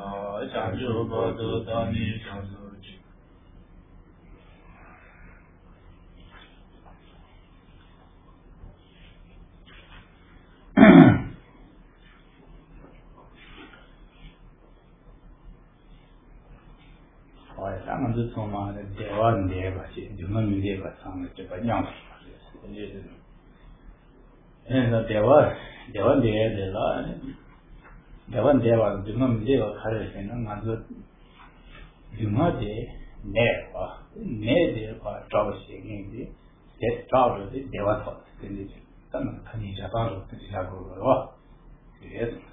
想就不得到你想说的。咱们是从嘛台湾来吧，就我们这个上面这个样子嘛，就是，那台湾来了，台湾来吧，就我们这个开始现在俺是，就我的来吧，来的话找个些人的，再找着的台湾好，真的是，咱们看你家找着这下够了是吧？这种。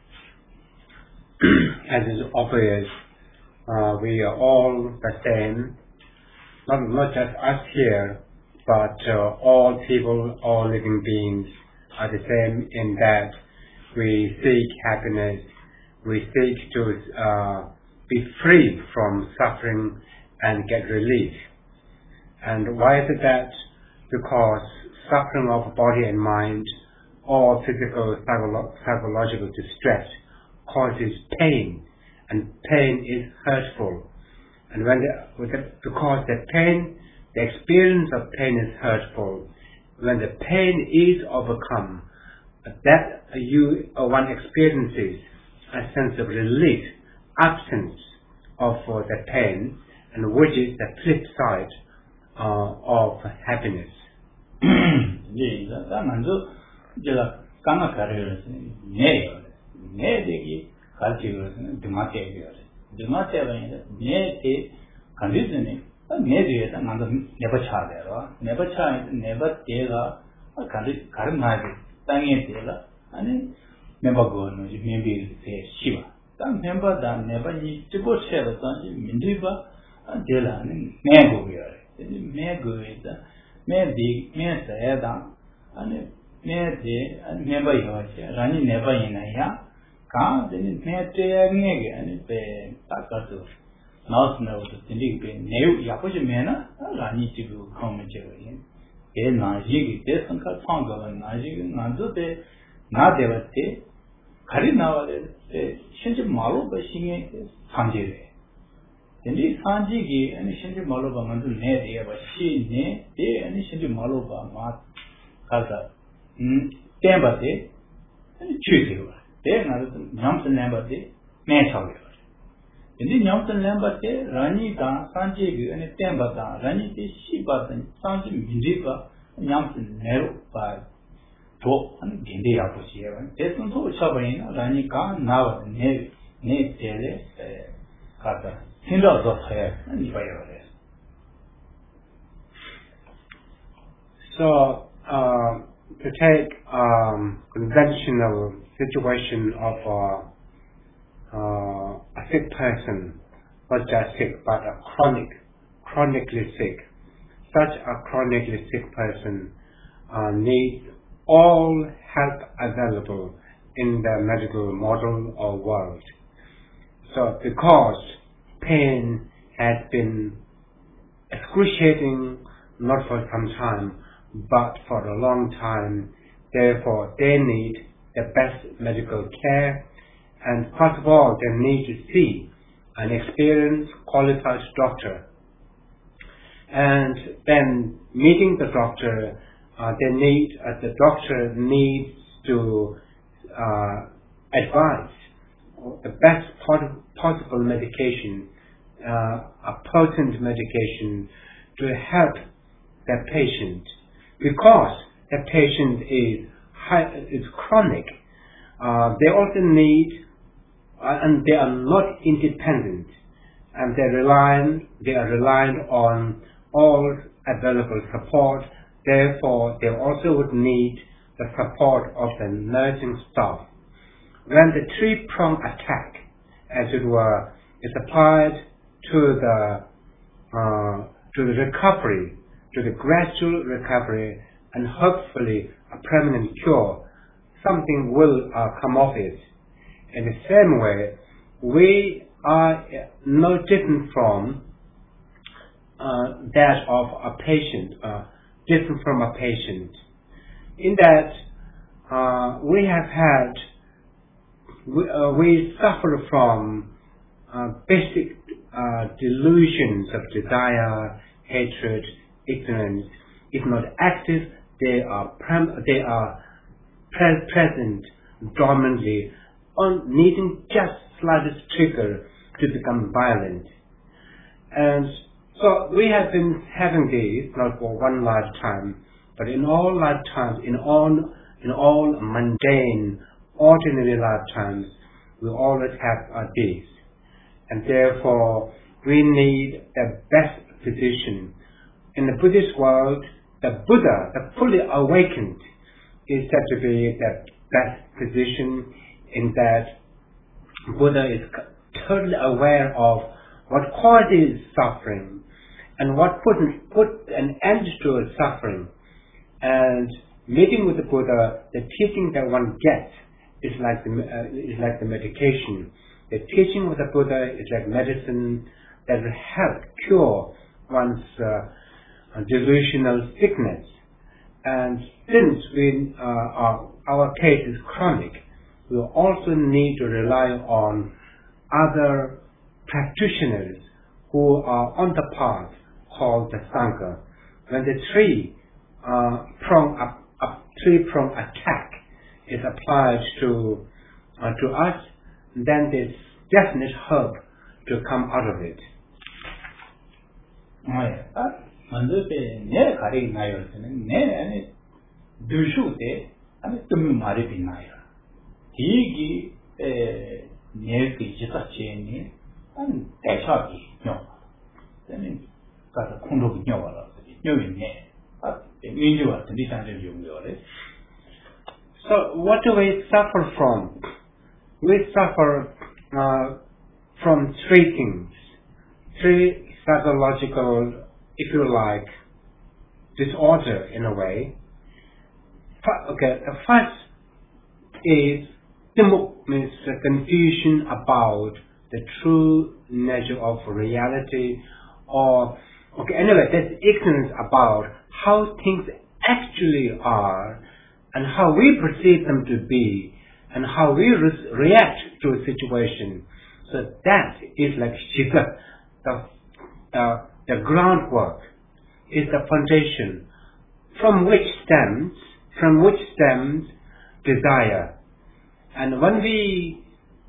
As is obvious, we are all the same, not just us here, but all people, all living beings are the same in that we seek happiness, we seek to be free from suffering and get relief. And why is it that? Because suffering of body and mind, or physical, psychological distress, causes pain, and pain is hurtful. And because the pain, the experience of pain is hurtful, when the pain is overcome, that one experiences a sense of relief, absence of the pain, and which is the flip side of happiness. 咱们这个刚刚开始是내대기 가르치고 드마테요. 드마테는 내대 간디스네. 내대에서 나도 내버차래요. 내버대가 간디 가르마지 땅에 대라. 아니 내버고는 멤비세 시바. 땅 멤버다 내버니 찍고 셔서 민디바 대라는 내고요. 내고에다 내디 내서야다. 아니 내대 내버요. 라니 내버이나야 कहाँ दिन में तैयारी है यानी पे ताकत नौस में वो तो दिल्ली पे नेव या कुछ में ना रानी चिगु खाओ में चाहिए ये नाजी की ते संख्या सांग वाले नाजी की नाजो पे ना देवते खरी ना वाले ते शिंज मालो पे शिंगे सांझे रहे दिल्ली सांझे की यानी शिंज मालो पे मंदु ने दिया बस शी ने ये यानी शिंज मालो पे मात कासा टेंबते यानी चुके हुआ न्यामसन नंबरते मैं छावे यदि न्यामसन नंबरते रानी का सांझे की यानी टेंबता रानी के शिबातन सांझे मिंजीका न्यामसन नेरो पर तो अन गिंदे आपको चाहिए ते तुम तो अच्छा बने ना रानी का नाव ने तेरे काता हिंदू तो है नहीं पाया वाले So to take conventional situation of a sick person, not just sick but a chronically sick. Such a chronically sick person needs all help available in the medical model or world. So because pain has been excruciating not for some time but for a long time, therefore they need the best medical care, and first of all they need to see an experienced qualified doctor, and then meeting the doctor the doctor needs to advise the best possible medication, a potent medication to help the patient, because the patient is chronic. They also need, and they are not independent, and they are reliant on all available support. Therefore, they also would need the support of the nursing staff. When the three-prong attack, as it were, is applied to the recovery, to the gradual recovery, and hopefully a permanent cure, something will come of it. In the same way, we are no different from that of a patient, different from a patient, in that we suffer from basic delusions of desire, hatred, ignorance, if not active, they are present dormantly, on needing just slightest trigger to become violent. And so we have been having these not for one lifetime, but in all lifetimes, in all mundane, ordinary lifetimes, we always have these. And therefore, we need the best position. In the Buddhist world, the Buddha, the fully awakened, is said to be the best position, in that Buddha is totally aware of what causes suffering and what put an end to suffering. And meeting with the Buddha, the teaching that one gets is like the medication. The teaching with the Buddha is like medicine that will help cure one's delusional sickness. And since our case is chronic, we also need to rely on other practitioners who are on the path called the Sangha. When the three-prong attack is applied to us, then there's definite hope to come out of it. 먼저 내 가리 나요. 내 두슈데 아니 좀 말이 비나요. 이기 내 기지다 체니 안 대차기 요. 저는 가서 공로기 녀와라. 녀위네. 인류와 디산을 용도래. So what do we suffer from? We suffer from three things. Three psychological, if you like, disorder in a way. Okay, the first is means confusion about the true nature of reality, or anyway, there's ignorance about how things actually are and how we perceive them to be and how we react to a situation. So that is like Shiva, the groundwork, is the foundation from which stems desire. And when we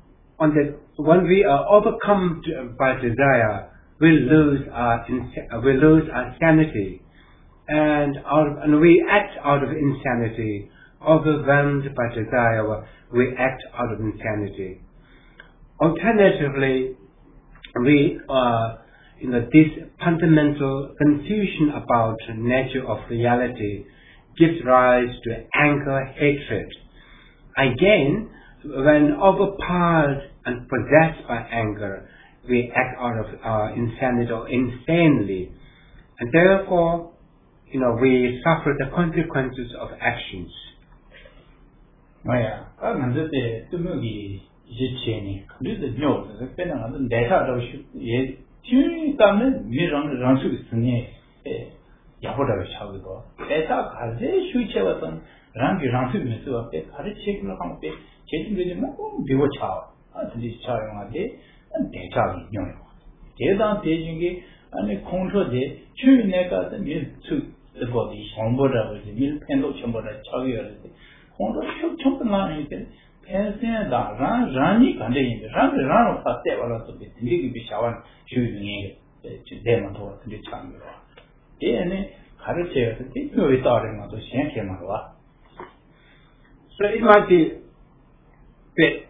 are overcome by desire, we lose our sanity, and we act out of insanity. Overwhelmed by desire, we act out of insanity. Alternatively, this fundamental confusion about the nature of reality gives rise to anger, hatred. Again, when overpowered and possessed by anger, we act out of insanity or insanely, and therefore, we suffer the consequences of actions. 먼저 뚜묵이 이제체니 그래도 녀서 빼는 내사로 예 뒤담은 미랑랑수 있으니 야보다고 차고도 내사 가제 슈체와선 랑기랑수 있으면 앞에 가르치기를 하면 때 제대로 뭐 비워 차 아들이 차용하게 대자기 녀요 대단 대중이 아니 공소제 추인내가 밀수 버디 정보라고 이제 밀펜도 전부다 차기를 공도 쇼청만 이제 펜센다 라니 간데인데 라로 파테 와라도 되게 비샤완 주인이 제대로 근데 참여로 얘네 가르쳐서 대표에 따른 것도 신경 말와. So it might be a bit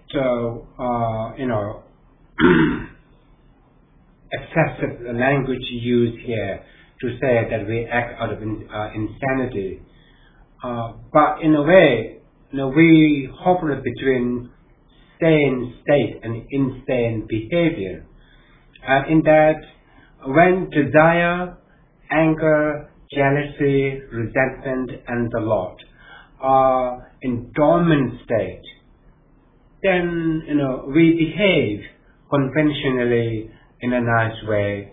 excessive language used here to say that we act out of insanity, but in a way, we hover between sane state and insane behavior. In that, when desire, anger, jealousy, resentment, and the lot are in dormant state, then we behave conventionally in a nice way.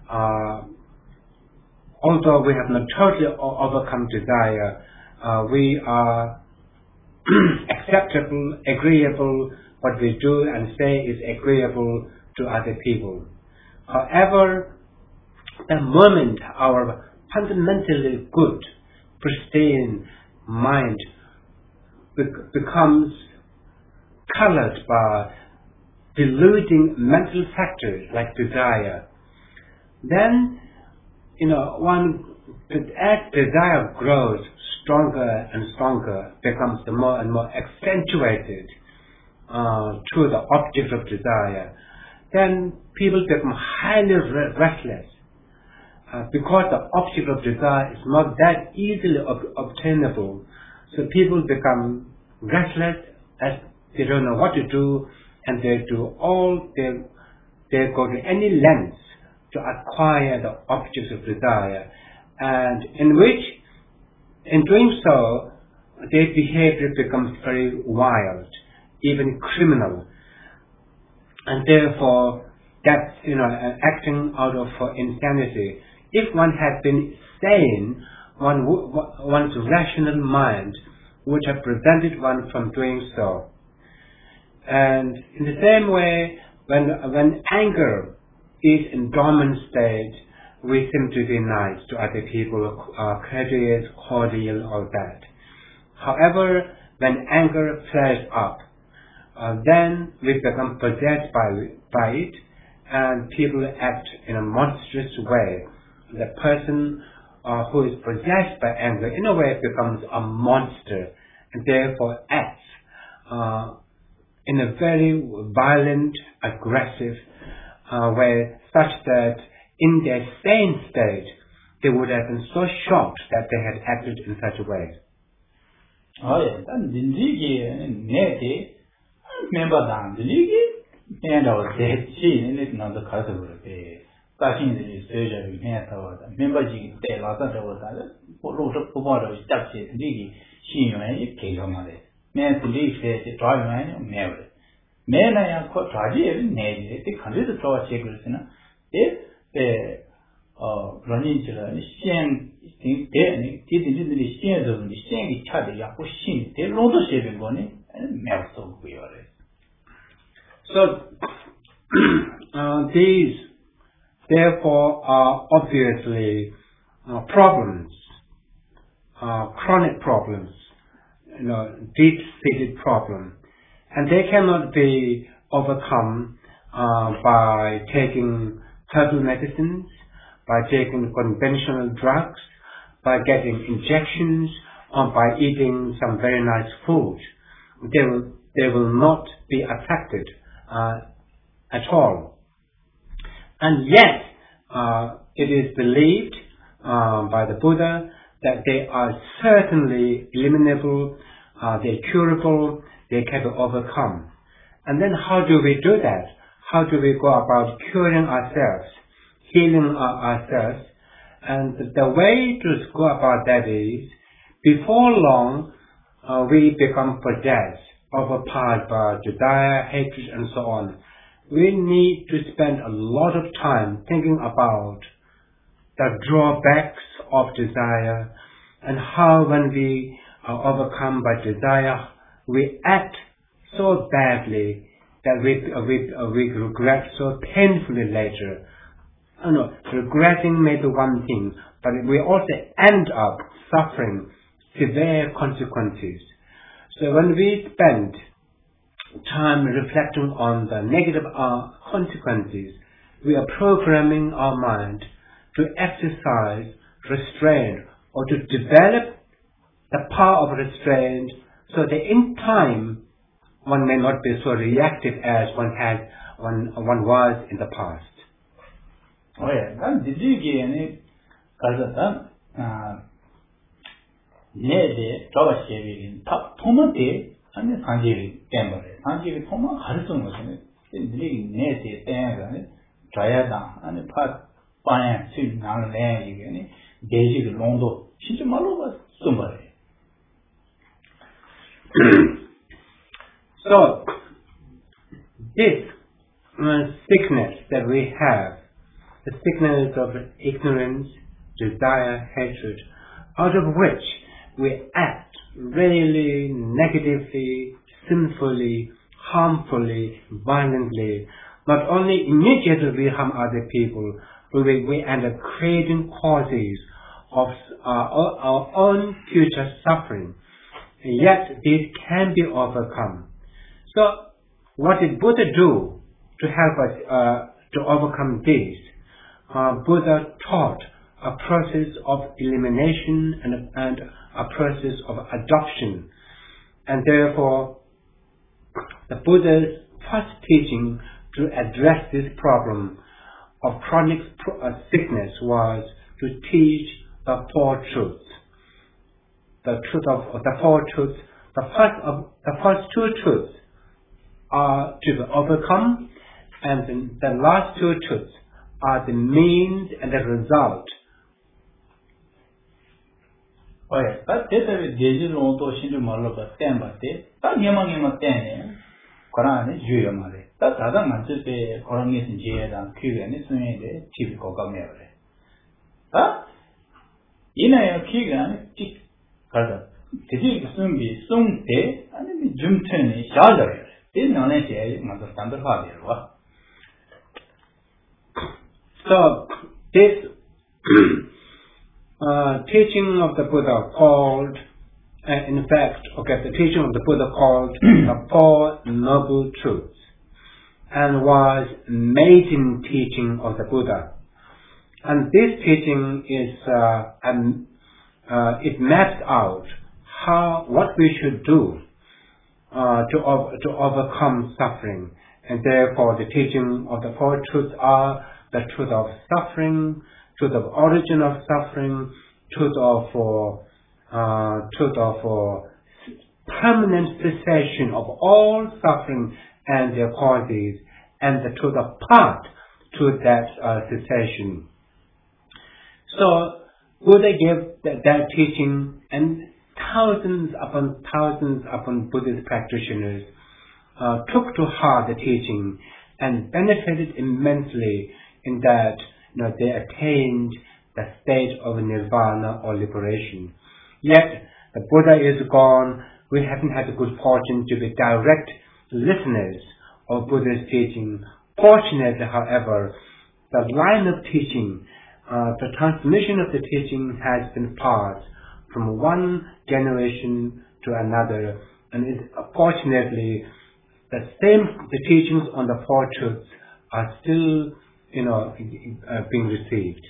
Although we have not totally overcome desire, we are acceptable, agreeable. What we do and say is agreeable to other people. However, the moment our fundamentally good, pristine mind becomes colored by deluding mental factors like desire, then as desire grows stronger and stronger, becomes more and more accentuated to the object of desire, then people become highly restless because the object of desire is not that easily obtainable. So people become restless as they don't know what to do, and they go to any lengths to acquire the objects of desire, and in doing so, their behavior becomes very wild, even criminal, and therefore that's acting out of insanity. If one had been sane, one's rational mind would have prevented one from doing so. And in the same way, when anger is in dormant state, we seem to be nice to other people, courteous, cordial, all that. However, when anger flares up, then we become possessed by it, and people act in a monstrous way. The person who is possessed by anger, in a way, becomes a monster, and therefore acts in a very violent, aggressive way, such that in their sane state, they would have been so shocked that they had acted in such a way. So these therefore are obviously problems, chronic problems, deep-seated problems, and they cannot be overcome by taking herbal medicines, by taking conventional drugs, by getting injections, or by eating some very nice food. They will not be affected at all. And yet, it is believed by the Buddha that they are certainly eliminable, they're curable, they can be overcome. And then how do we do that? How do we go about curing ourselves, healing ourselves? And the way to go about that is, before long, we become possessed, overpowered by desire, hatred, and so on. We need to spend a lot of time thinking about the drawbacks of desire, and how when we are overcome by desire, we act so badly that we regret so painfully later. Regretting may be one thing, but we also end up suffering severe consequences. So when we spend time reflecting on the negative consequences, we are programming our mind to exercise restraint, or to develop the power of restraint, so that in time one may not be so reactive as one was in the past. So, this sickness that we have, the sickness of ignorance, desire, hatred, out of which we act really negatively, sinfully, harmfully, violently, not only immediately we harm other people, we end up creating causes of our own future suffering. Yet this can be overcome. So what did Buddha do to help us to overcome this? Buddha taught a process of elimination and a process of adoption. And therefore, the Buddha's first teaching to address this problem of chronic sickness was to teach the Four Truths. The Four Truths. The first two truths are to be overcome, and then the last two truths are the means and the result. But this is the no to shindu malo ba ten ba te. Ta nyama ten Quran ni juyo male. Ta tada manchu te Quran ni sinje da kyue ni sunye de chibi ko ka me ba. Ta ina ya kiga ni tik kada. Tiji sunbi sunte ani jumten ni sha ja ba. This knowledge is not standard ha. So this teaching of the Buddha called, the teaching of the Buddha called the Four Noble Truths, and was maiden teaching of the Buddha. And this teaching is it maps out what we should do to overcome suffering. And therefore, the teaching of the Four Truths are the truth of suffering, truth of origin of suffering, truth of permanent cessation of all suffering and their causes, and the truth of path to that cessation. So Buddha gave that teaching, and thousands upon Buddhist practitioners took to heart the teaching and benefited immensely in that they attained the state of nirvana or liberation. Yet the Buddha is gone. We haven't had the good fortune to be direct listeners of Buddha's teaching. Fortunately, however, the line of teaching, the transmission of the teaching has been passed from one generation to another, and fortunately, the teachings on the Four Truths are still, being received.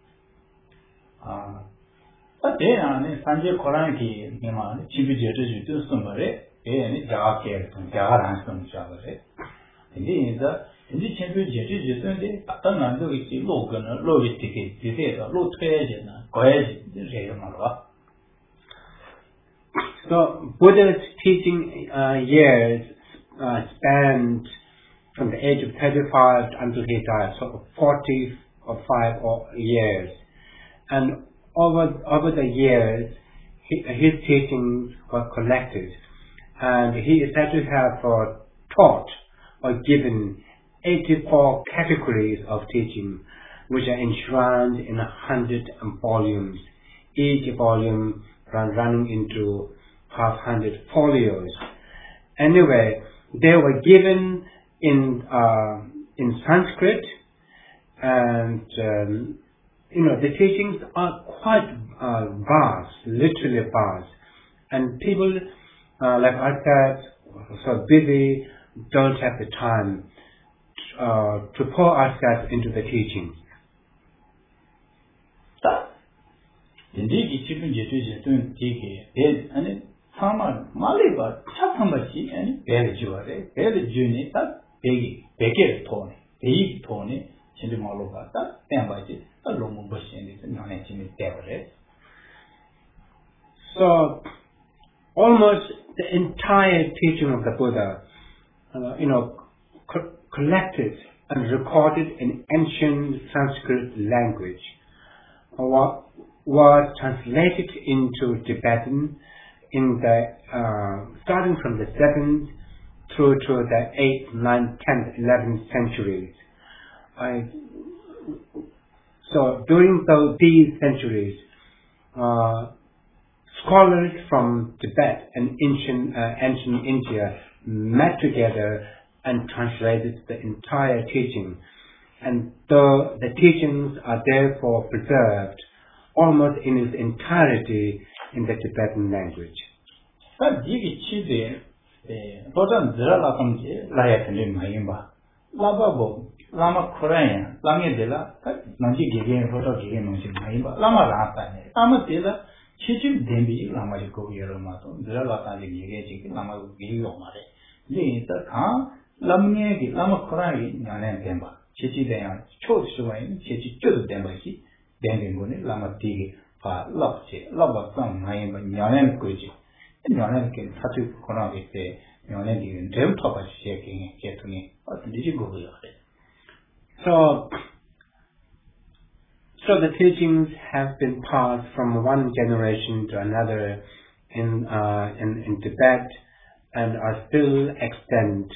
But then, Sanjay Koran ki nima chibi jetu jutu sumbare, ni jaga care tum jaga ransum chavare. Indi chibi jetu jutu de atan nando ichi lo gana lo vitike dite lo tue na koe je malwa. So Buddha's teaching years spanned from the age of 35 until he died, so 45 years. And over the years, his teachings were collected, and he is said to have taught or given 84 categories of teaching, which are enshrined in 100 volumes, each volume running into 500 folios. Anyway, they were given in Sanskrit, and the teachings are quite vast, literally vast, and people like ourselves, so busy, don't have the time to pour ourselves into the teachings. Indeed, children jetun take and Sama Maliba, Chapamachi, and Beljuare, Beljuni, that Begir Tony, the Tony, Chindimaloba, that Tambaji, a Lomu Bushin is non devil. So, almost the entire teaching of the Buddha, collected and recorded in ancient Sanskrit language, was translated into Tibetan in the starting from the 7th through to the 8th, 9th, 10th, 11th centuries. So during these centuries, scholars from Tibet and ancient India met together and translated the entire teaching. And the teachings are therefore preserved almost in its entirety in the Tibetan language. Lama Korean, Lama Dela, Nanji Gigan, Photo Gigan, Lama Rata, Lama Dela, Chichu Dembi, Lama Go Yeromato, Dela Gigi, Lama Gigo Mare. Later, Lamne, Lama Korean, Yanan Demba, Chichi Dayan, Chose Shuain, Chichi Chus Dembaki, Dembinguni, Lama Digi, Fa Lopche, Lava Sam, Mayam, Yanan Guji, and Yanan can Tatu Konavi, Yanan, Dem Top shaking, get to me. What did you go with it? So the teachings have been passed from one generation to another in Tibet and are still extant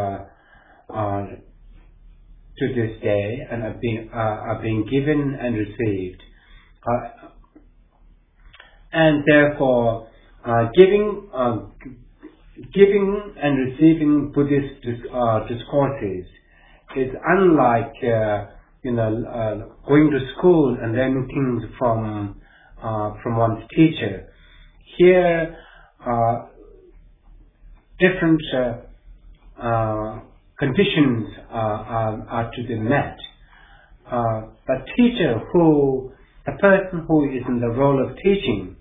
to this day and are being given and received. And therefore, giving and receiving Buddhist discourses is unlike going to school and learning things from one's teacher. Here, different conditions are to be met. The teacher the person who is in the role of teaching,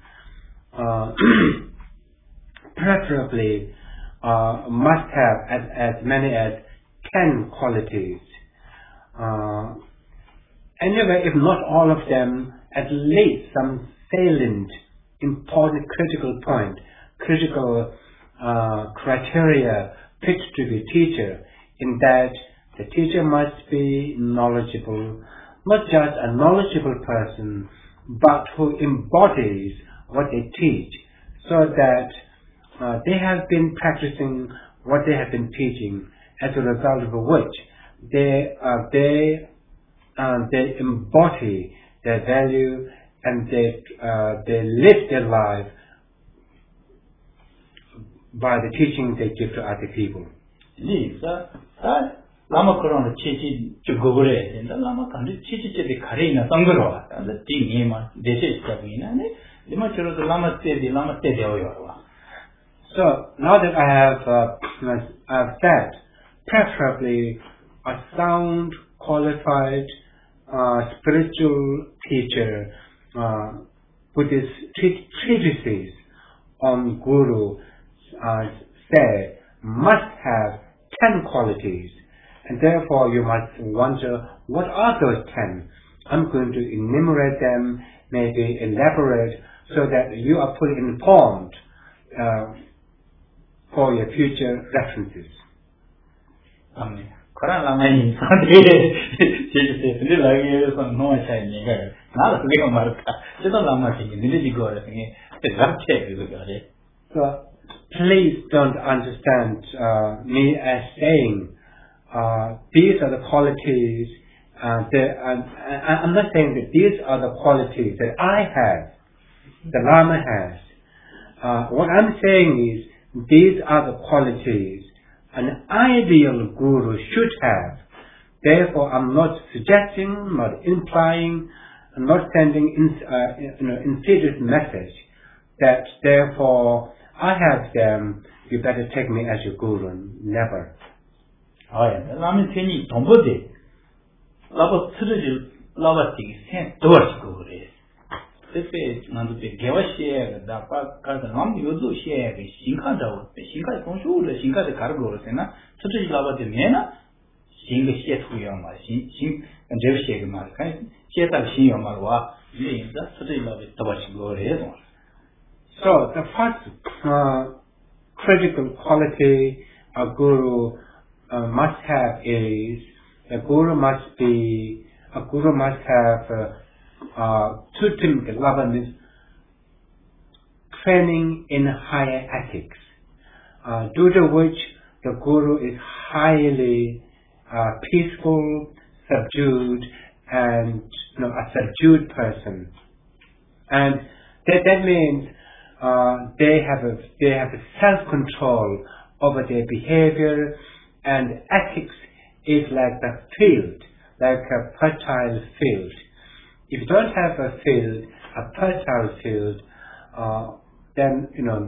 preferably must have as many as 10 qualities. Anyway, if not all of them, at least some salient, important, critical criteria picked to be teacher, in that the teacher must be knowledgeable, not just a knowledgeable person, but who embodies what they teach, so that they have been practicing what they have been teaching, as a result of which they embody their value and they live their life by the teaching they give to other people. Lama Corona Chichi to Google and the Lama country Chichi the Karina Sangro, and the Tingima, this is Kabina, the much of the Lama Stedi, Lama Stedi. So now that I have said, preferably a sound, qualified, spiritual teacher, Buddhist treatises on Guru say must have 10 qualities, and therefore you must wonder, what are those 10? I'm going to enumerate them, maybe elaborate, so that you are fully informed for your future references. Amen. Koran lama ni sandre je lagi so no chai ni ga na la le ma ka chito lama ki ni le go re nge rap che bi ga re. So please don't understand me as saying these are the qualities I'm not saying that these are the qualities that I have, the Lama has. What I'm saying is these are the qualities an ideal guru should have. Therefore, I'm not suggesting, not implying, I'm not sending insidious message that therefore I have them, you better take me as your guru. Never. Oh yeah, Lama Tini Tombode. Lava Tsuruju Lava Tig sent towards Guru. This is not the Gavashia, the Nam Yuzu share, the Shinkada, the Shinka Konshu, the Shinka the Cargo, Sena, Tsuruju Lava de Mena, Sing the Shet Huyama, Sing and Jev Markai, Sheta Shiyamarwa, that's Tsuruju Lava Tabashi Guru. So the first critical quality a guru must have is a guru must have Tutim Lava means training in higher ethics, due to which the guru is highly peaceful, subdued, and a subdued person, and that means they have a self-control over their behavior, And ethics is like a field, like a fertile field. If you don't have a field, a fertile field, then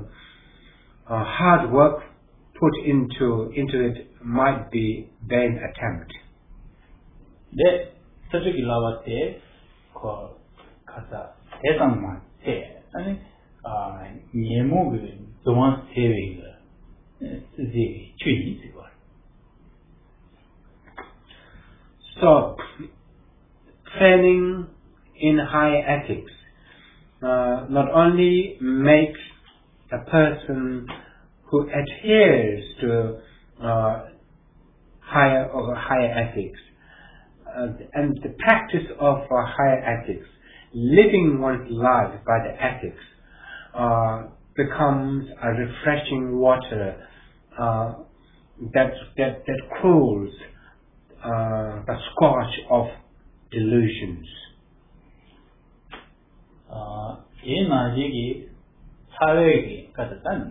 hard work put into it might be vain attempt. 네, 저쪽이 나왔대. 가사 대상만 세. 아니 예목을 동안 세위가 이제 주의지 봐. So, training in high ethics not only makes a person who adheres to higher ethics and the practice of higher ethics, living one's life by the ethics, becomes a refreshing water that cools the scorch of delusions. 이 나지기 사회에 가서는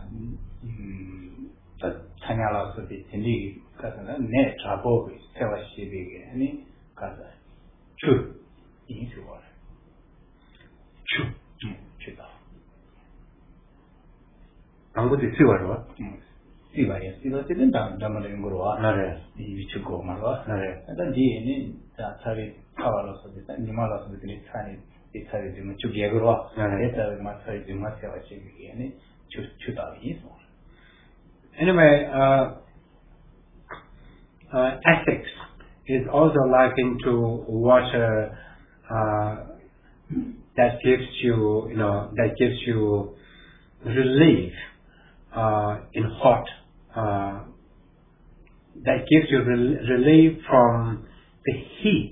찬양하고서 진리 가서는 내 자복을 세워시비게 아니 가서 주 인수월 주다 아무것도 쓰워로 시바에 시도되는 담담하는 거로와 나래 이 위치고 말와 나래 일단 뒤에는 자 차리 타와로서 일단 니말로서 들이 차리 이 차리 좀 주기하고와 일단 마차리 좀 세워시비게 아니 주다 인수. Anyway, ethics is also likened to water that gives you relief in hot, that gives you relief from the heat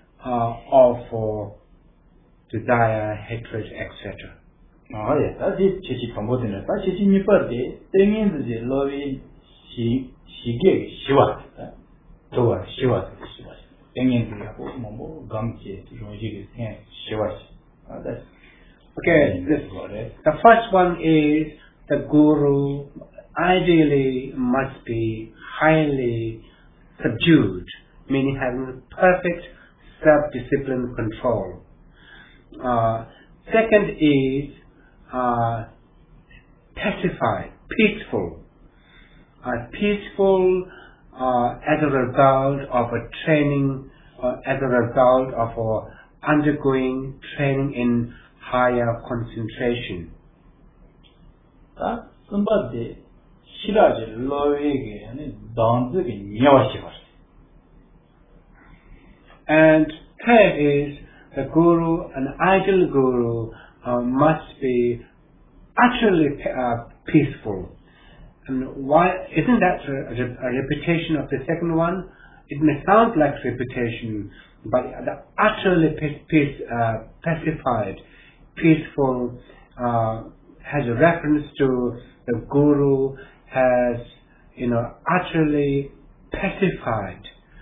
of desire, hatred, etc. 예, 다시 지시 정보들은 다시 진입할때 땡인지 로비 시게 시와 도와 시와 땡인지하고 뭐 감지 로지게 시와 Okay, the first one is the guru ideally must be highly subdued, meaning having perfect self-discipline control. Second is pacified, peaceful. Peaceful as a result of a training, as a result of undergoing training in higher concentration. somebody shiraji loege and danzugi nyawashi. And third is the guru, an ideal guru, must be actually peaceful. And why isn't that a repetition of the second one? It may sound like repetition, but the actually pacified, peaceful has a reference to the guru has, utterly pacified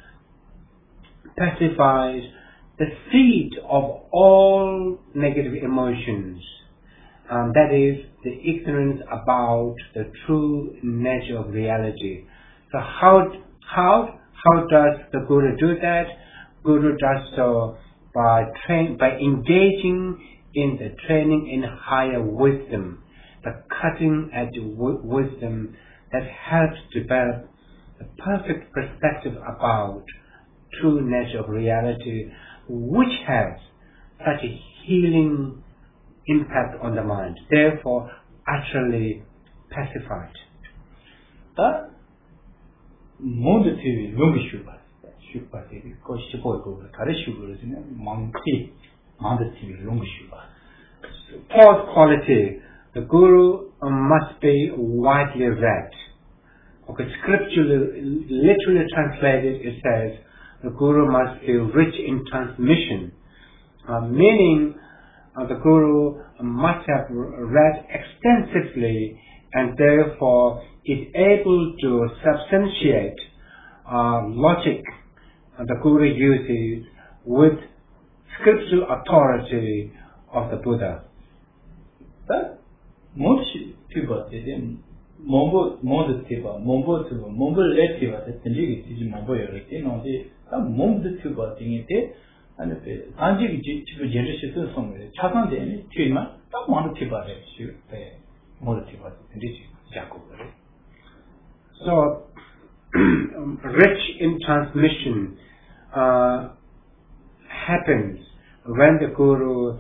the seed of all negative emotions. That is the ignorance about the true nature of reality. So how does the guru do that? Guru does so by engaging in the training in higher wisdom, the cutting edge wisdom that helps develop a perfect perspective about true nature of reality, which has such a healing impact on the mind, therefore utterly pacified. 다 모두 TV lungi shuba TV ko shibo ko kare shuba ne mangti manda TV lungi shuba. Fourth quality, the guru must be widely read. Okay, scripturally, literally translated, it says the guru must be rich in transmission, meaning the guru must have read extensively and therefore is able to substantiate logic the guru uses with scriptural authority of the Buddha. 다 모두 튜버 되는 Mombo tiba, mombo let tiba, the Tinjiki is Mombo Yoriki, no, the Mombo tiba thing it, and the Anjik generation somewhere, Chasan de Chima, not one tiba, Mondo tiba, Jacob. So, rich in transmission happens when the Guru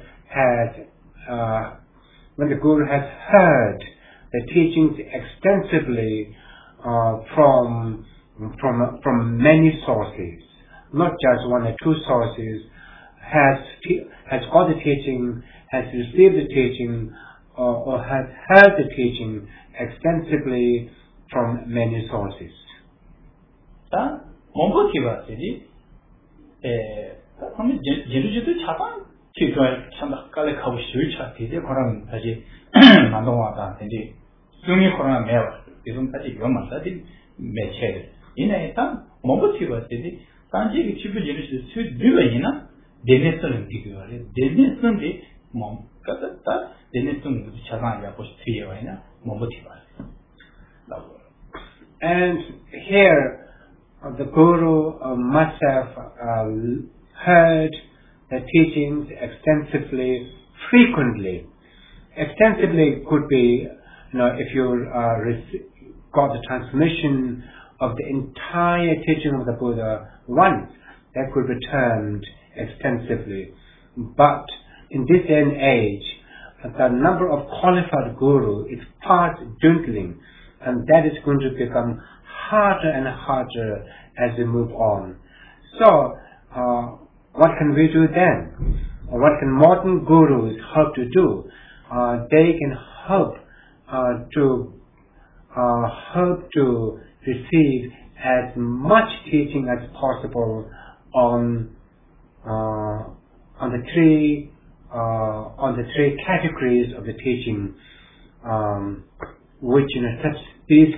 has heard the teachings extensively from many sources, not just one or two sources, has got the teaching, has received the teaching, or has heard the teaching extensively from many sources. Sumi Corona Meva, isn't that your mother? Meched. In a time, Mobotiva city, Sanji Chibuji should do a yina, Denison figure, Denison de Mom Catata, Denison Chavania was 3 years, Mobotiva. And here, the Guru must have heard the teachings extensively, frequently. Extensively could be, if you got the transmission of the entire teaching of the Buddha once, that could be termed extensively. But in this day and age, the number of qualified guru is fast dwindling, and that is going to become harder and harder as we move on. So, what can we do then? What can modern gurus help to do? They can help to receive as much teaching as possible on the three categories of the teaching, which these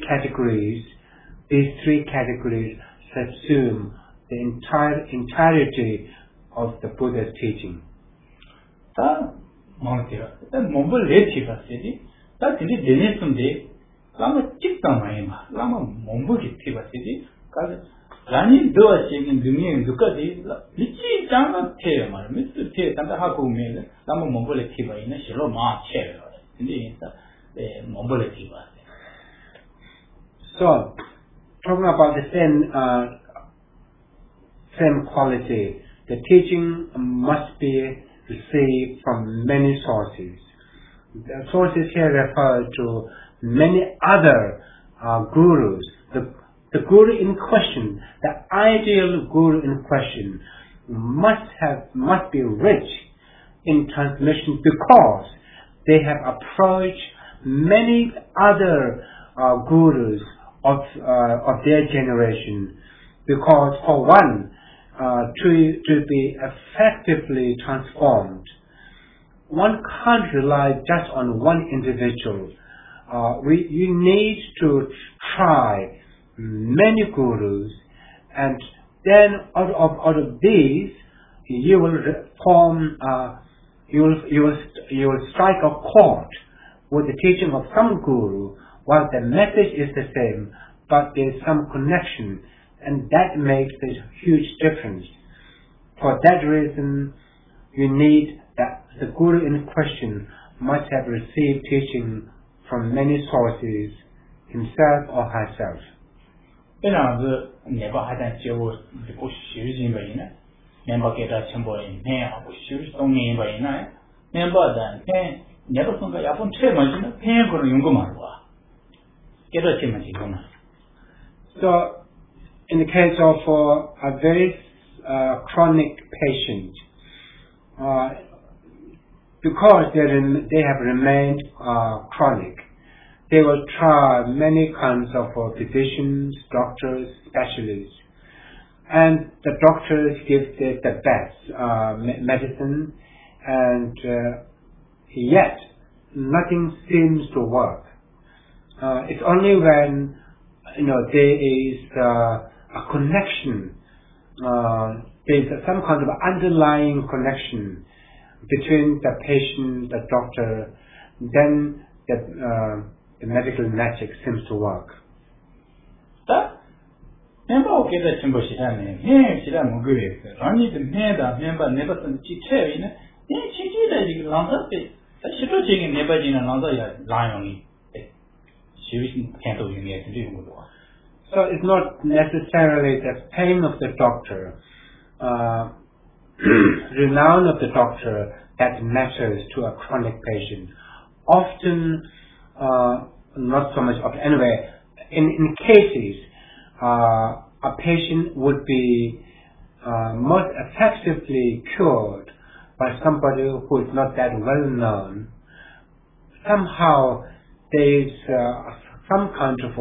three categories subsume the entirety of the Buddha's teaching. Mobile Letiva city, that in the Denison day, Lama Chitama, Lama Mombo Tiva city, Rani Doa Ching, Dumi and Ducati, Lichi Jama Tema, Mr. Tate and the Haku Mill, Lama Mombo Tiva in a Shiloma chair, in the Mombo Tiva. So, talking about the same quality, the teaching must be received from many sources. The sources here refer to many other gurus. The guru in question, the ideal guru in question, must be rich in transmission because they have approached many other gurus of their generation. Because for one, to be effectively transformed, one can't rely just on one individual. You need to try many gurus, and then out of these, you will form. You will strike a chord with the teaching of some guru, while the message is the same, but there's some connection, and that makes a huge difference. For that reason, you need that the guru in question must have received teaching from many sources, himself or herself. So, in the case of a very chronic patient, because they have remained chronic, they will try many kinds of physicians, doctors, specialists, and the doctors give the best medicine, and yet nothing seems to work. It's only when there is a connection, there's some kind of underlying connection between the patient, the doctor, then the medical magic seems to work. Member okay the symbol she had me. Here she had Muguri. Only the member never she tell in it. She did a longer bit. She was taking never in another lion. She can't do anything. So it's not necessarily the pain of the doctor, renown of the doctor that matters to a chronic patient. Often, not so much of anyway, in cases, a patient would be most effectively cured by somebody who is not that well known. Somehow there is some kind of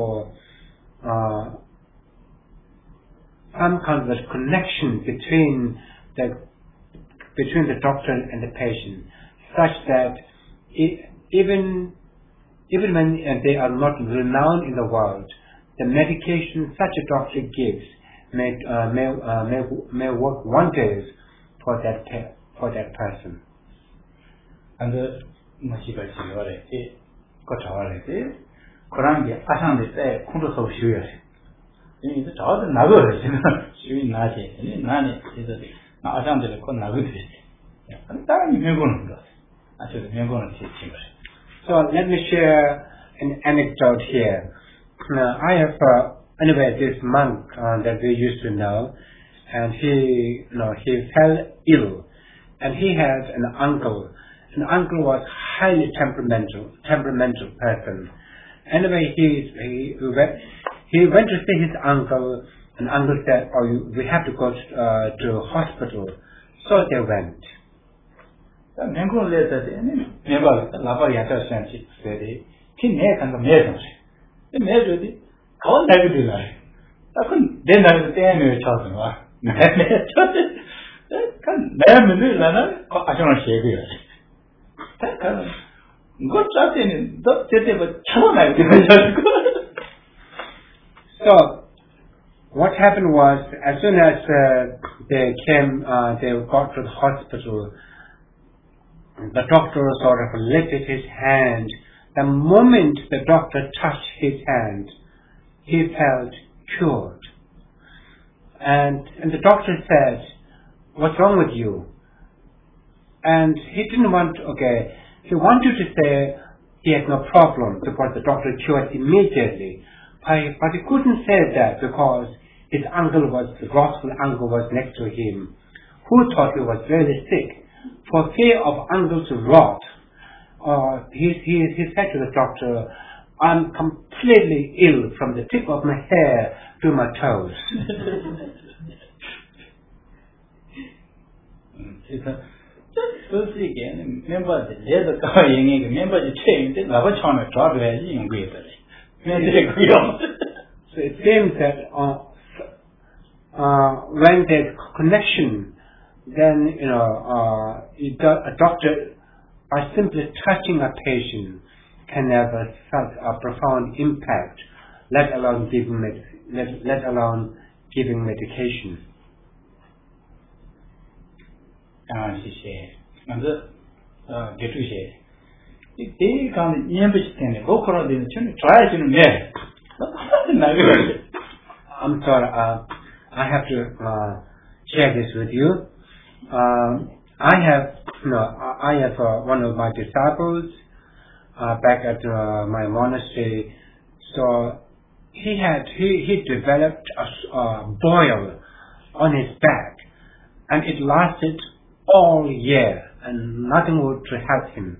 a connection between the doctor and the patient, such that even when they are not renowned in the world, the medication such a doctor gives may work wonders for that person. And the Mashiba Chivare, Kotaware, Korangi, Ashan, they couldn't so sure. In the child, Nago, she Nati, Nani, Ashan, the Konagu. And then you're going to go. Actually, you're going to teach him. So let me share an anecdote here. I have anyway this monk that we used to know, and he fell ill, and he had an uncle. An uncle was highly temperamental person. Anyway, he went to see his uncle, and uncle said, "Oh, we have to go to hospital." So they went. Mengo later, never Lava Yata Sanchi said, King and the Maiden. The Maiden, how negative life. I couldn't then I was the talking about. I don't share it. Good job in but so, what happened was, as soon as they got to the hospital, the doctor sort of lifted his hand. The moment the doctor touched his hand, he felt cured. And the doctor said, "What's wrong with you?" And he didn't want, he wanted to say he had no problem because the doctor cured immediately. But he couldn't say that because the gospel uncle was next to him, who thought he was really sick. For fear of uncle's wrath, he said to the doctor, "I'm completely ill from the tip of my hair to my toes." So it seems that when there's connection, then a doctor, by simply touching a patient, can have such a profound impact, let alone giving medication. She said, and get to say, if they come in the go for the try to net. I'm sorry, I have to share this with you. I have one of my disciples back at my monastery. So he developed a boil on his back, and it lasted all year, and nothing would help him.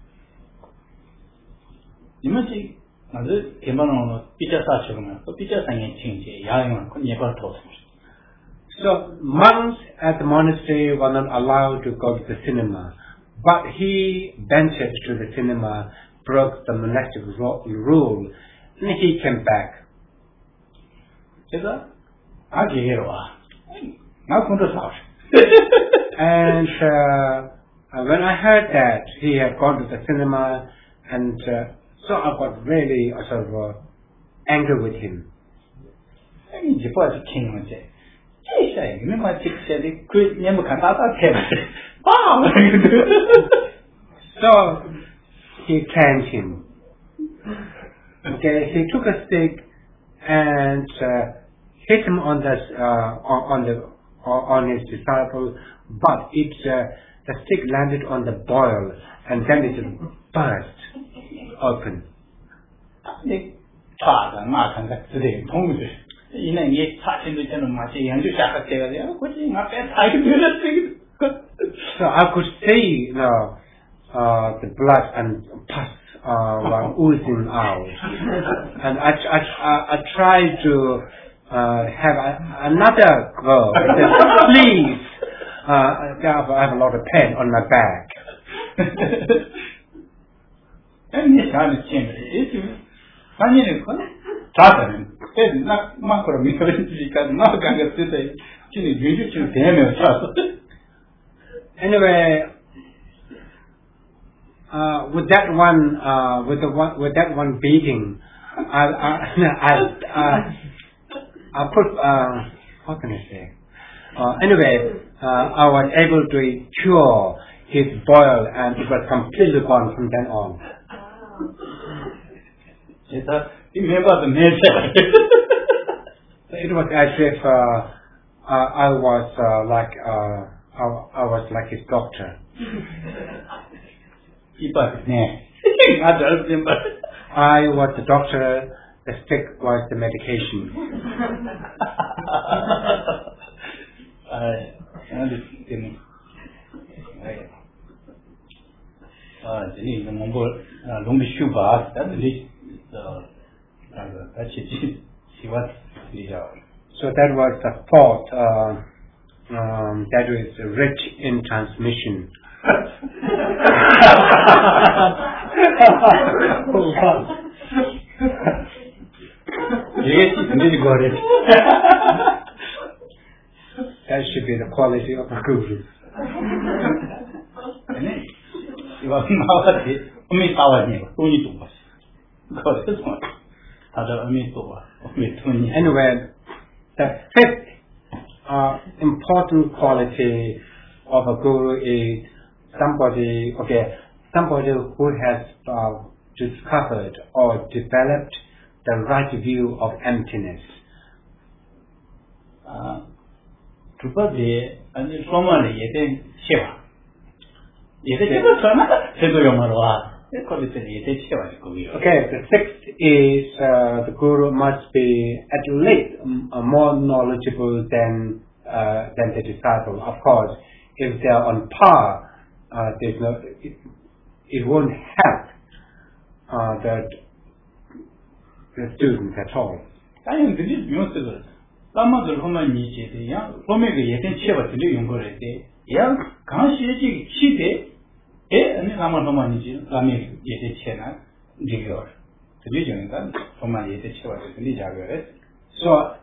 So monks at the monastery were not allowed to go to the cinema, but he ventured to the cinema, broke the monastic rule, and he came back. And when I heard that he had gone to the cinema, and so I got really sort of angry with him. So he thanked him. Okay, he took a stick and hit him on his disciple, but the stick landed on the boil and then it burst open. So I could see the blood and pus were oozing out, and I tried to have another go. I said, please, I have a lot of pain on my back. Anyway, with that one beating, I put what can I say? Anyway, I was able to cure his boil, and it was completely gone from then on. It was as if I was like his doctor. I was the doctor, the stick was the medication. So that was the thought that is rich in transmission. That should be the quality of a guru. Anyway, the fifth important quality of a guru is somebody who has discovered or developed the right view of emptiness. Okay, the sixth is the guru must be at least more knowledgeable than the disciple. Of course, if they are on par, it won't help the students at all. So,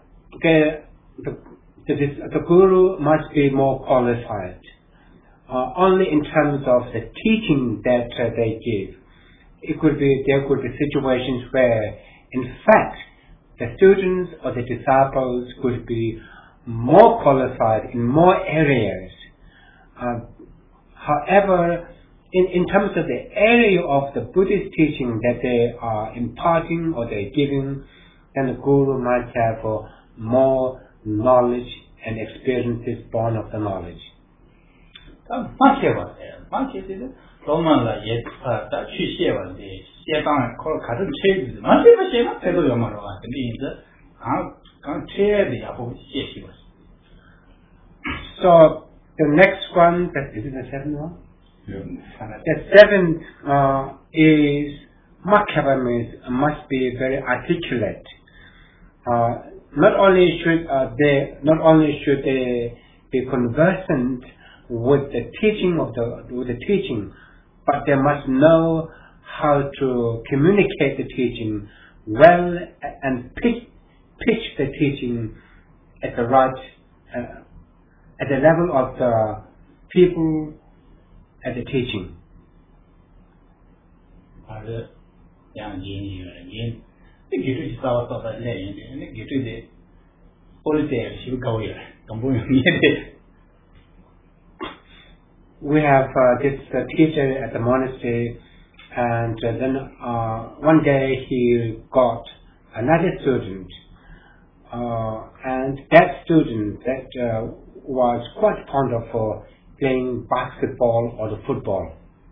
the guru must be more qualified. Only in terms of the teaching that they give. There could be situations where, in fact, the students or the disciples could be more qualified in more areas. However, in terms of the area of the Buddhist teaching that they are imparting or they're giving, then the guru might have more knowledge and experiences born of the knowledge. So the next one, is it the seventh one? The seventh is Makkhavas must be very articulate. Not only should they be conversant with the teaching, but they must know how to communicate the teaching well and pitch the teaching at the right at the level of the people at the teaching. We have this teacher at the monastery, And then one day he got another student, and that student was quite fond of playing basketball or the football.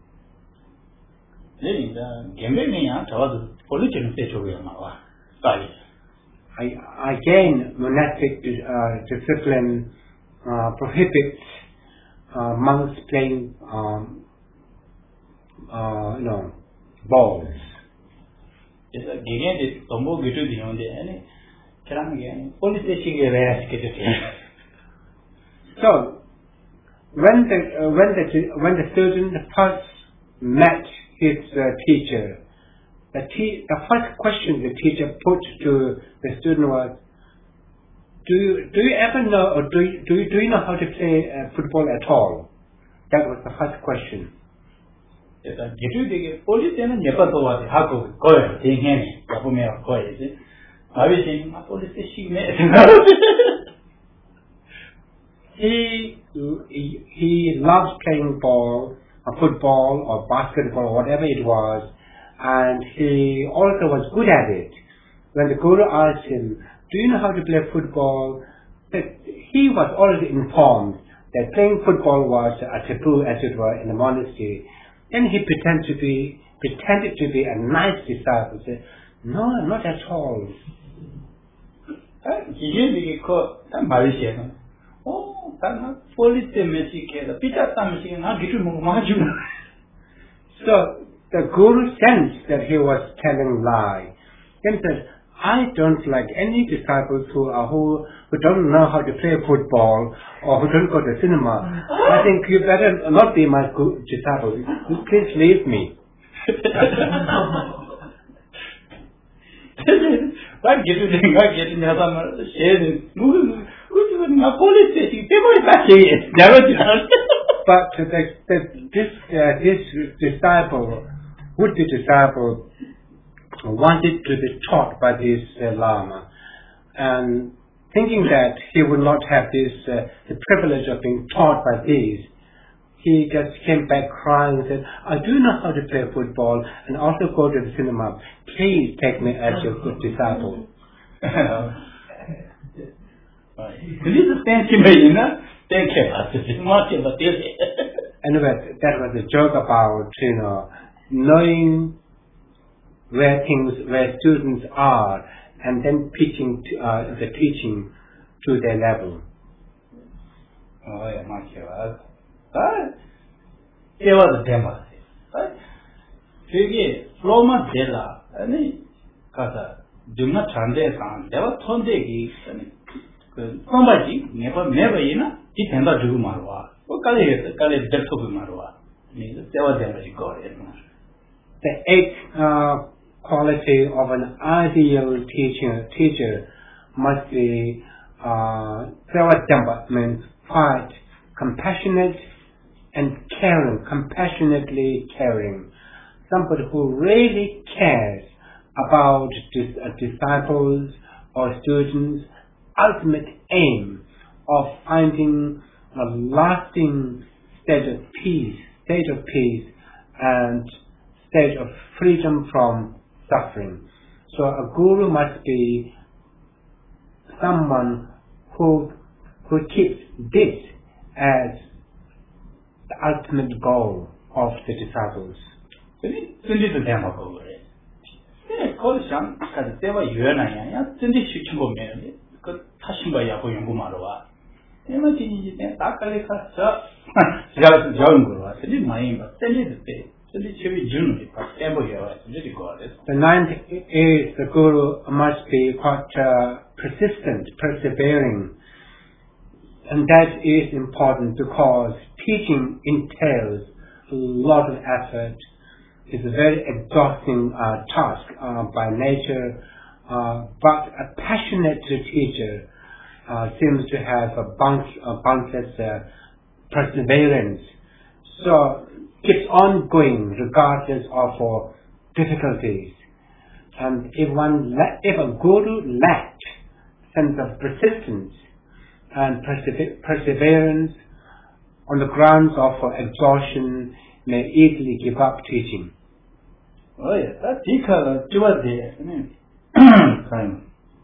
Again, monastic discipline prohibits monks playing balls. So when the student first met his teacher, the first question the teacher put to the student was, do you ever know, or do you know how to play football at all? That was the first question. He loved playing football or basketball or whatever it was, and he also was good at it. When the Guru asked him, do you know how to play football? He was already informed that playing football was a taboo, as it were, in the monastery. Then he pretended to be a nice disciple. Said, no, not at all. So the Guru sensed that he was telling lie. Then said, I don't like any disciples who don't know how to play football or who don't go to cinema. I think you better not be my disciple. Please leave me. But this disciple, would-be disciple, wanted to be taught by this Lama, and thinking that he would not have the privilege of being taught by this, he just came back crying and said, I do know how to play football and also go to the cinema. Please take me as your good disciple. Anyway, that was a joke about knowing where students are and then teaching the teaching to their level. It was a demo. Roma della, casa, Jumna Chande San, there was Tondegi, somebody never he tended to do Marwa. What color is the color depth of Marwa? There was a the eighth quality of an ideal teacher must be Seva means quite compassionate and caring, compassionately caring. Somebody who really cares about disciples or students' ultimate aim of finding a lasting state of peace and state of freedom from suffering. So a guru must be someone who keeps this as the ultimate goal of the disciples. The ninth is the guru must be quite persistent, persevering. And that is important because teaching entails a lot of effort. It's a very exhausting task by nature, but a passionate teacher seems to have a boundless perseverance. So keeps on going regardless of difficulties. And if a guru lacked sense of persistence and perseverance on the grounds of exhaustion, may easily give up teaching. Oh yeah, that's because you were there. Fine.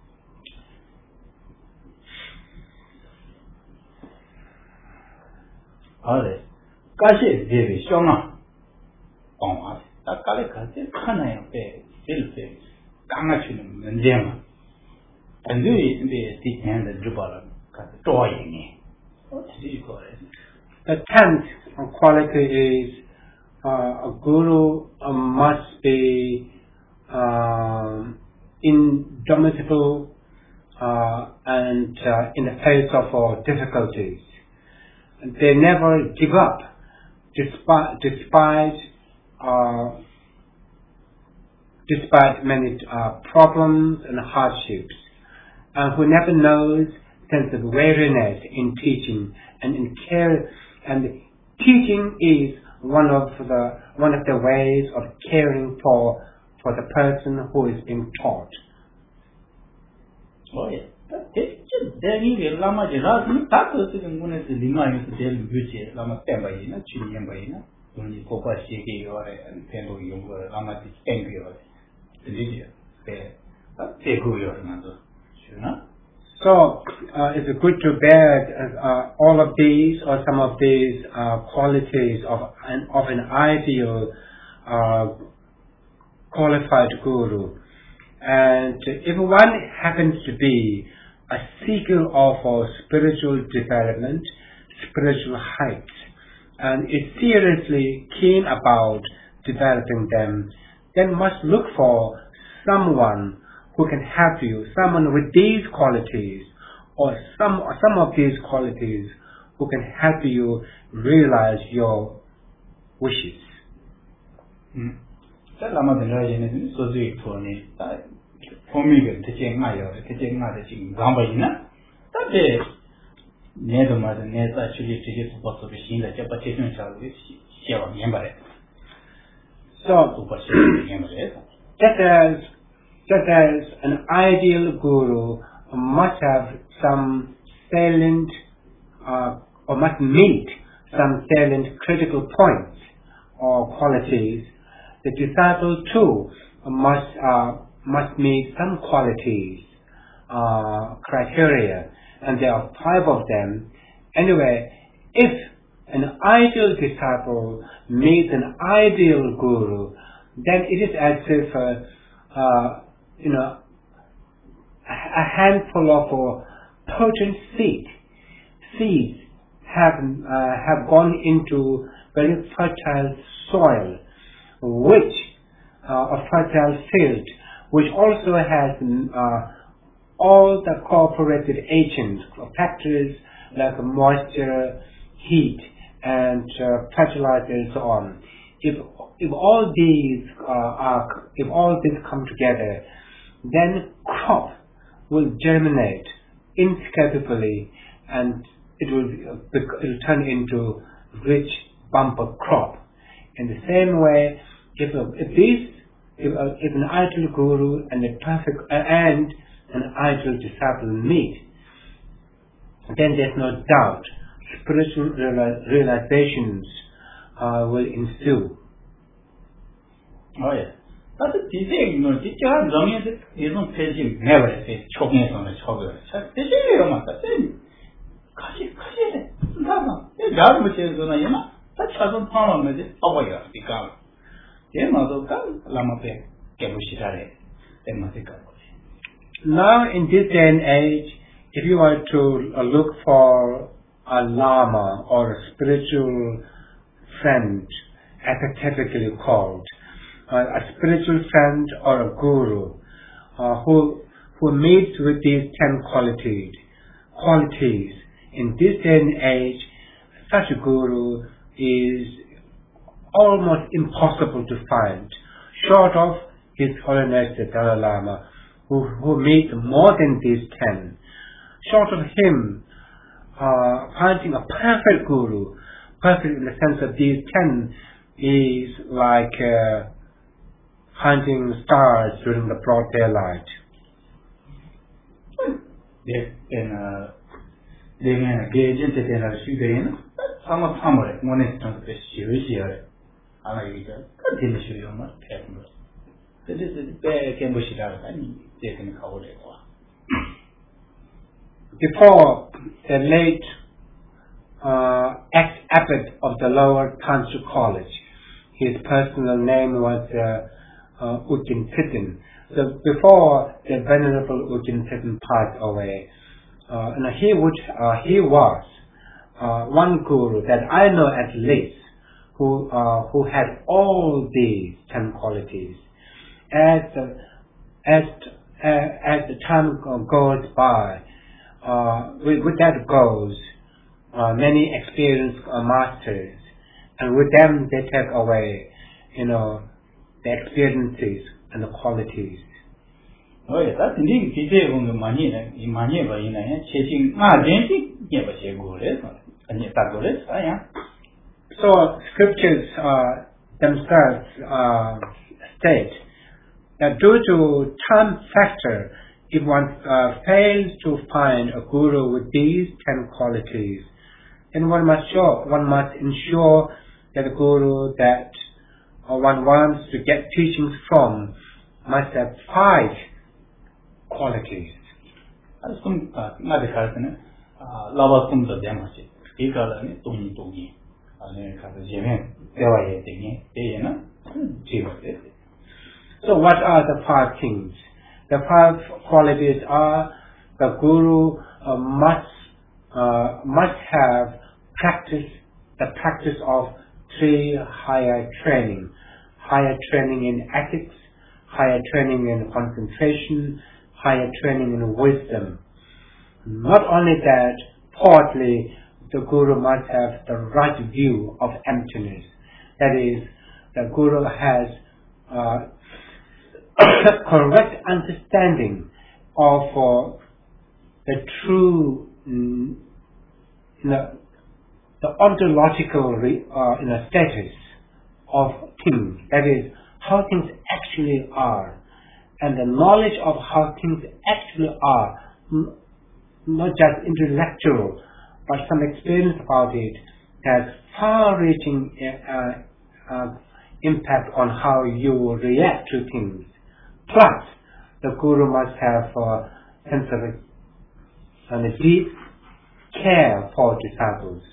Alright. Kashi Devi Shoma. Oh, that Kalika, Kana, Silpe, Kamachin, and Jema. And do it the hand the Jubala, toying. What do you call it? The 10th quality is a guru must be indomitable and in the face of difficulties. They never give up despite many problems and hardships, and who never knows sense of weariness in teaching and in care. And teaching is one of the ways of caring for the person who is being taught. Oh yeah. Then you Lama Jiras, that was the moon is the Lima used to tell Buchi, Lama Tembaina, Chiniambaina, when you Copa Shiki or and Tembo Yoga, Lama Tembi or Lydia. Take who you're another. So it's good to bear all of these or some of these qualities of an ideal qualified guru. And if one happens to be a seeker of spiritual development, spiritual heights, and is seriously keen about developing them, then must look for someone who can help you, someone with these qualities, or some of these qualities who can help you realize your wishes. So, just as an ideal guru must have some salient or must meet some salient critical points or qualities, the disciple too must meet some qualities, criteria, and there are 5 of them. Anyway, if an ideal disciple meets an ideal guru, then it is as if a handful of potent seeds have gone into very fertile soil, which a fertile field, which also has all the cooperative agents, factors like moisture, heat, and fertilizer and so on. If all these come together, then crop will germinate inescapably, and it will turn into rich bumper crop. In the same way, if an ideal guru and an ideal disciple meet, then there's no doubt spiritual realizations will ensue. Oh yeah. That's the thing, teacher you don't tell him never say choking on the chocolate. This is your master. Kashi, God which is on a yama, that doesn't follow with it. Oh, yeah, become. Now, in this day and age, if you were to look for a lama or a spiritual friend, as it's typically called, a spiritual friend or a guru who meets with these 10 qualities, in this day and age, such a guru is almost impossible to find, short of His Holiness the Dalai Lama, who meets more than these 10. Short of him finding a perfect guru, perfect in the sense of these 10, is like finding stars during the broad daylight. This is the Cambodia and taken hold of. Before the late ex-abbot of the Lower Tansu College, his personal name was Ujin Thitten. So before the Venerable Ujin Thitten passed away, and he was one guru that I know at least who had all these 10 qualities. As the time goes by, with that goes many experienced masters, and with them they take away, the experiences and the qualities. Oh, yeah, that's indeed detail on the money, chasing So scriptures themselves state that due to time factor, if one fails to find a guru with these 10 qualities, then one must ensure that the guru that one wants to get teachings from must have 5 qualities. So what are the 5 things? The 5 qualities are: the guru must have the practice of 3 higher training in ethics, higher training in concentration, higher training in wisdom. Not only that, fourthly, the guru must have the right view of emptiness. That is, the guru has correct understanding of the true, the ontological status of things. That is, how things actually are, and the knowledge of how things actually are, not just intellectual, but some experience about it has far-reaching impact on how you react to things. Plus, the guru must have a sense of and a deep care for disciples.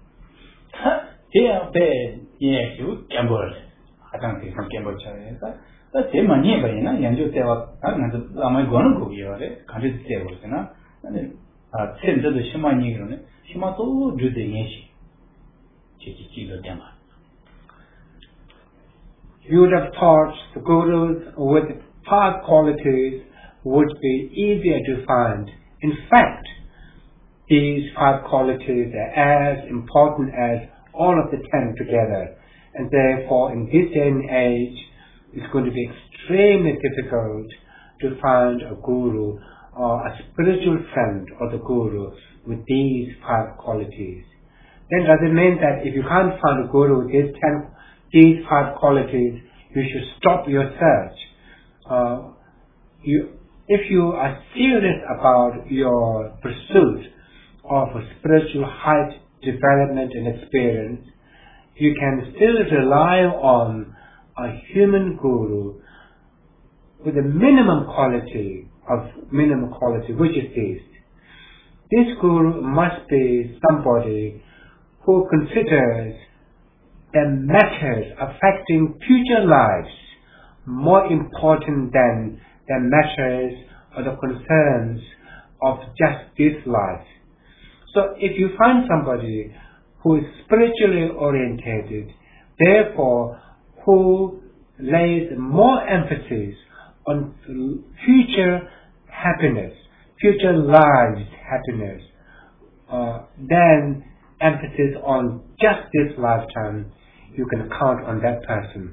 You would have thought the gurus with 5 qualities would be easier to find. In fact, these 5 qualities are as important as all of the 10 together, and therefore in this day and age it's going to be extremely difficult to find a guru or a spiritual friend of the guru with these 5 qualities. Then does it mean that if you can't find a guru with these 5 qualities, you should stop your search? If you are serious about your pursuit of a spiritual height, development and experience, you can still rely on a human guru with a minimum quality, which is this. This guru must be somebody who considers the matters affecting future lives more important than the matters or the concerns of just this life. So if you find somebody who is spiritually orientated, therefore who lays more emphasis on future happiness, future lives happiness, than emphasis on just this lifetime, you can count on that person.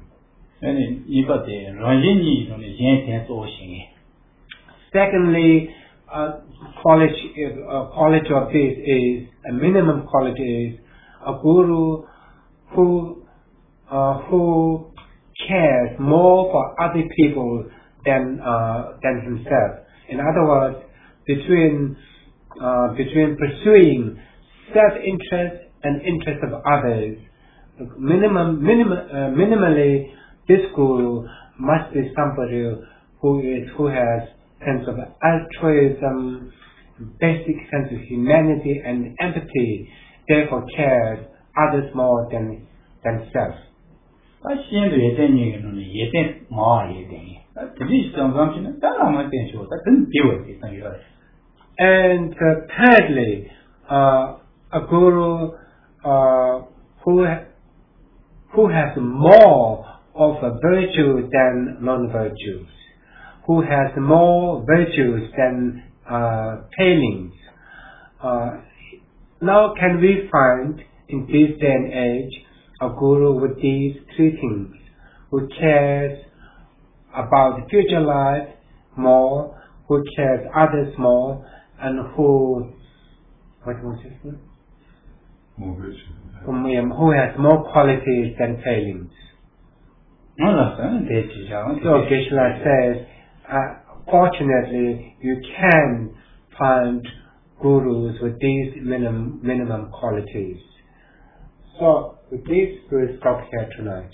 Secondly, quality of this is a minimum quality is a guru who cares more for other people than himself. In other words, between pursuing self-interest and interest of others, minimally this guru must be somebody who has sense of altruism, basic sense of humanity and empathy, therefore cares others more than themselves. 现在也在那个呢，也在忙也在，自己想上去呢，当然没点说，他真地位的等于了。 And thirdly, a guru who has more of a virtue than non-virtues, who has more virtues than failings. Now can we find in this day and age a guru with these three things, who cares about the future life more, who cares others more, and who has more qualities than failings? So Geshe-la says, fortunately, you can find gurus with these minimum qualities. So with this, we will stop here tonight.